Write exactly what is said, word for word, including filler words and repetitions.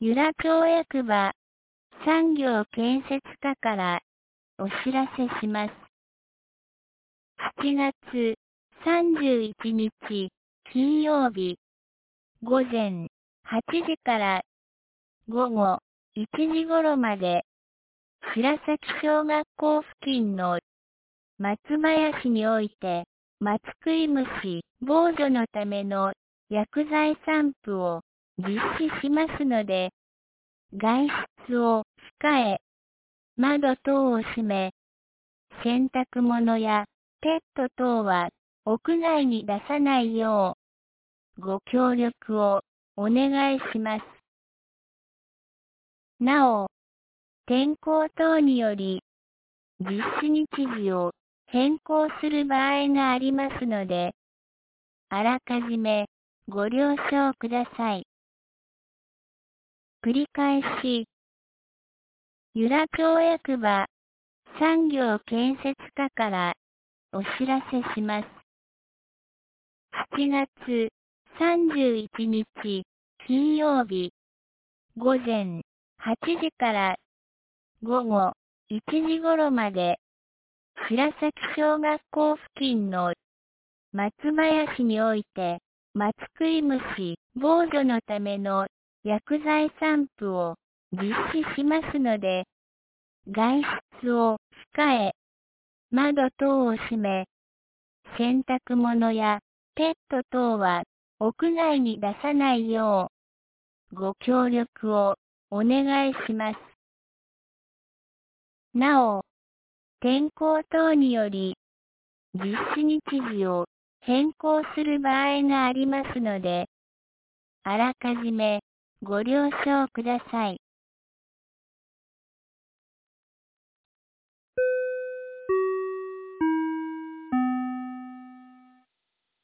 由良町役場産業建設課からお知らせします。しちがつさんじゅういちにち金曜日午前はちじから午後いちじ頃まで白崎小学校付近の松林において松食い虫防除のための薬剤散布を実施しますので、外出を控え、窓等を閉め、洗濯物やペット等は屋外に出さないようご協力をお願いします。なお、天候等により実施日時を変更する場合がありますので、あらかじめご了承ください。繰り返し、由良町役場産業建設課からお知らせします。しちがつさんじゅういちにち金曜日午前はちじから午後いちじ頃まで白崎小学校付近の松林において松食い虫防除のための薬剤散布を実施しますので、外出を控え、窓等を閉め、洗濯物やペット等は屋外に出さないようご協力をお願いします。なお、天候等により実施日時を変更する場合がありますので、あらかじめご了承ください。